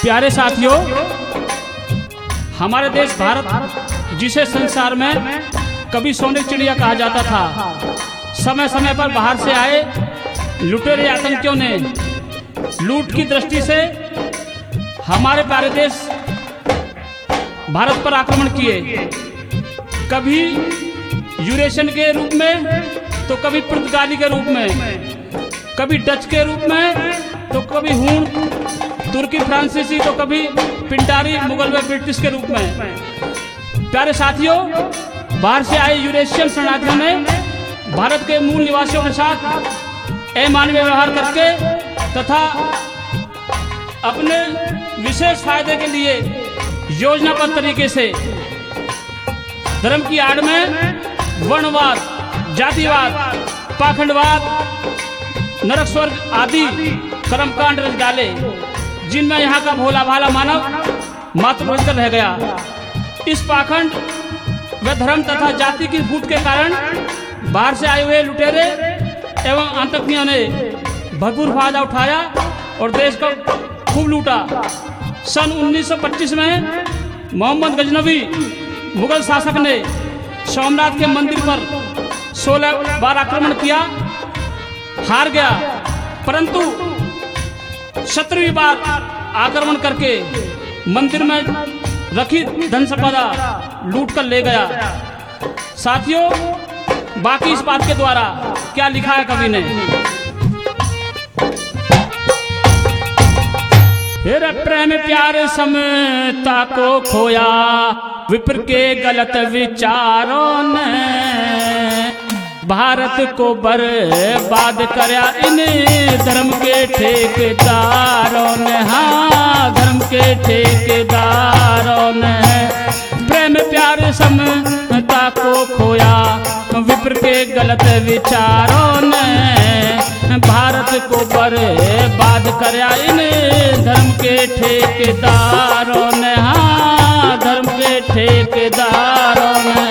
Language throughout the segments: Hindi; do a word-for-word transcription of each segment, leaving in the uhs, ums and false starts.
प्यारे साथियों, हमारे देश भारत जिसे संसार में कभी सोने की चिड़िया कहा जाता था, समय समय पर बाहर से आए लुटेरे आतंकियों ने लूट की दृष्टि से हमारे प्यारे देश भारत पर आक्रमण किए। कभी यूरेशियन के रूप में तो कभी पुर्तगाली के रूप में, कभी डच के रूप में तो कभी हूण तुर्की फ्रांसीसी तो कभी पिंटारी मुगल व ब्रिटिश के रूप में। प्यारे साथियों, बाहर से आए यूरेशियन शरणार्थियों ने भारत के मूल निवासियों के साथ अमानवीय व्यवहार करके तथा अपने विशेष फायदे के लिए योजनाबद्ध तरीके से धर्म की आड़ में वर्णवाद, जातिवाद, पाखंडवाद, नरक स्वर्ग आदि कर्मकांड रच डाले, जिनमें यहाँ का भोला भाला मानव मातृभूमि रह गया। इस पाखंड व धर्म तथा जाति की फूट के कारण बाहर से आए हुए लुटेरे एवं आतंकियों ने भरपूर फायदा उठाया और देश को खूब लूटा। सन उन्नीस सौ पच्चीस में मोहम्मद गजनवी मुगल शासक ने सोमनाथ के मंदिर पर सोलह बार आक्रमण किया, हार गया, परंतु सत्रहवीं बार आक्रमण करके मंदिर में रखी धन संपदा लूट कर ले गया। साथियों, बाकी इस बात के द्वारा क्या लिखा है कवि ने। हेरे प्रेम प्यार समता को खोया, विप्र के गलत विचारों ने भारत को बर्बाद करया इन धर्म के ठेकेदारों ने। हाँ, धर्म के ठेकेदारों ने प्रेम प्यार समता को खोया, विप्र के गलत विचारों ने भारत को बर्बाद करया इन धर्म के ठेकेदारों ने। हाँ, धर्म के ठेकेदारों ने।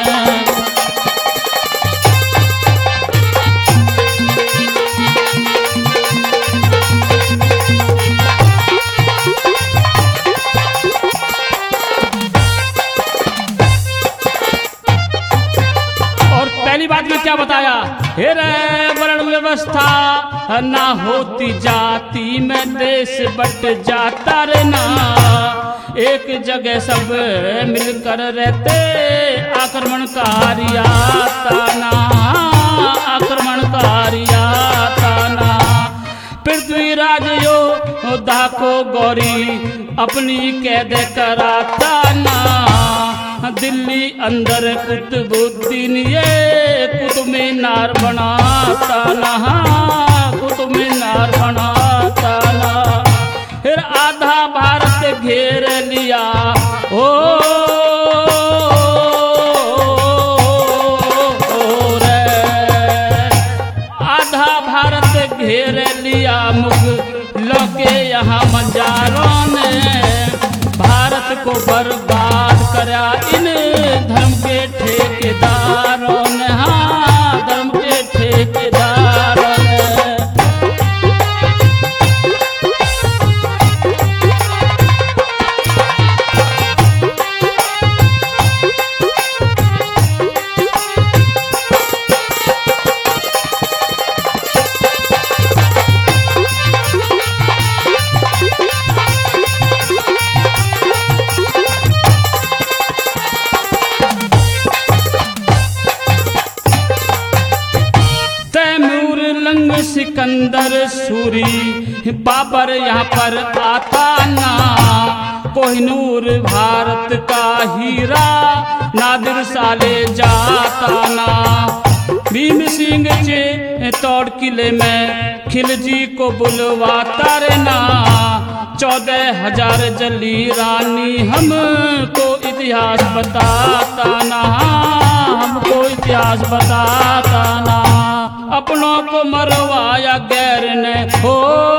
पहली बात में क्या बताया, हे रे वर्ण व्यवस्था ना होती जाति में देश बट जाता रे ना, एक जगह सब मिलकर रहते आक्रमणकारी आता ना, आक्रमणकारी आता ना। पृथ्वीराज योद्धा को गौरी अपनी कैद कराता ना, दिल्ली अंदर कुतुबुद्दीन ये कुतुब मीनार बनाता ना, कुतुब मीनार बनाता ना। फिर आधा भारत घेर लिया, ओ, ओ रे आधा भारत घेर लिया मुगलों के यहाँ मजारों ने भारत को बर्बाद करया इन धर्म के ठेकेदारों ने। हाँ, धर्म के ठेकेदारों ने। सिकंदर सूरी बाबर यहाँ पर आता ना, कोहिनूर भारत का हीरा नादिर साले जाता ना। भीम सिंह चे तोड़ किले में खिलजी को बुलवाता रे ना, चौदह हजार जली रानी हमको इतिहास बताता ना, हमको इतिहास बताता ना। अपनों को मरवाया गैर ने, हो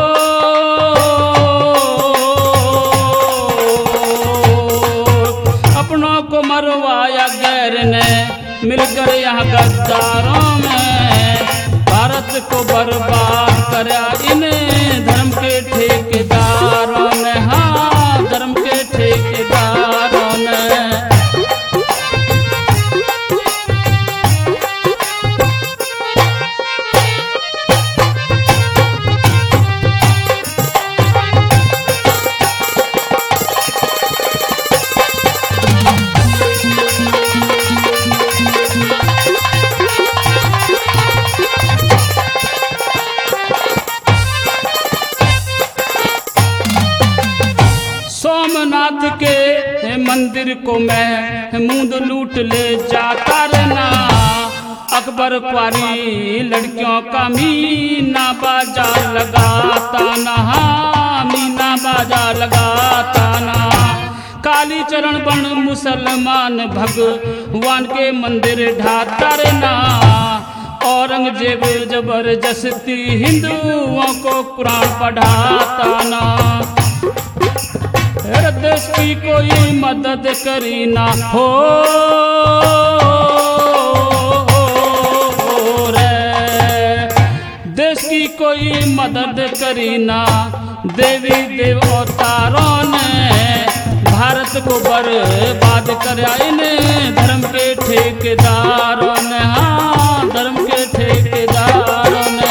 अपनों को मरवाया गैर ने, मिलकर यहाँ गद्दारों में भारत को बर्बाद करया इन धर्म के ठेकेदारों ने। हाँ, मंदिर को महमूद लूट ले जाता रहना। अकबर क्वारी लड़कियों का मीना बाजार लगाता ना, मीना बाजार लगाता ना। काली चरण बन मुसलमान भगवान के मंदिर ढाता रहना। औरंगजेब जबरदस्ती हिंदुओं को कुरान पढ़ाता ना। देश की कोई मदद करी ना हो रे, देश की कोई मदद करी ना। देवी देव अवतारों ने भारत को बर्बाद कराया इन धर्म के ठेकेदारों ने, हाँ धर्म के ठेकेदारों ने।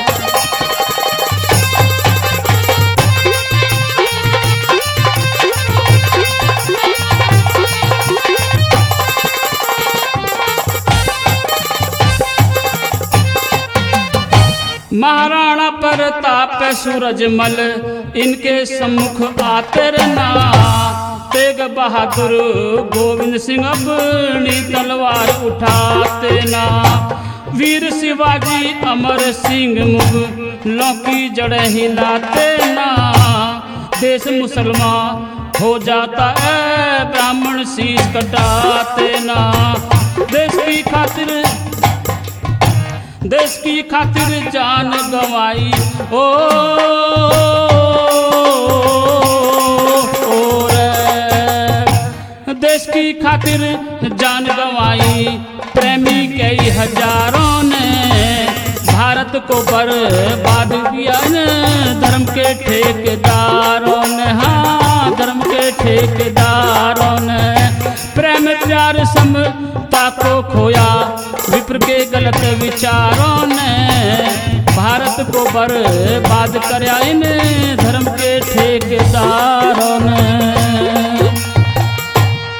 महाराणा प्रताप सूरजमल इनके सम्मुख आते रहना। तेग बहादुर गोविंद सिंह अपनी तलवार उठाते ना। वीर शिवाजी अमर सिंह मुगलों की जड़ें हिलाते ना। देश मुसलमान हो जाता है ब्राह्मण शीश कटाते ना। देश की खातिर देश की खातिर जान गंवाई ओ, ओ रे। देश की खातिर जान गंवाई प्रेमी कई हजारों ने। भारत को बर्बाद किया ने धर्म के ठेकेदारों ने, हाँ धर्म के ठेकेदारों ने। प्रेम प्यार समता को खोया विप्र के गलत विचारों ने। भारत को बर्बाद कराया इन धर्म के ठेकेदारों ने।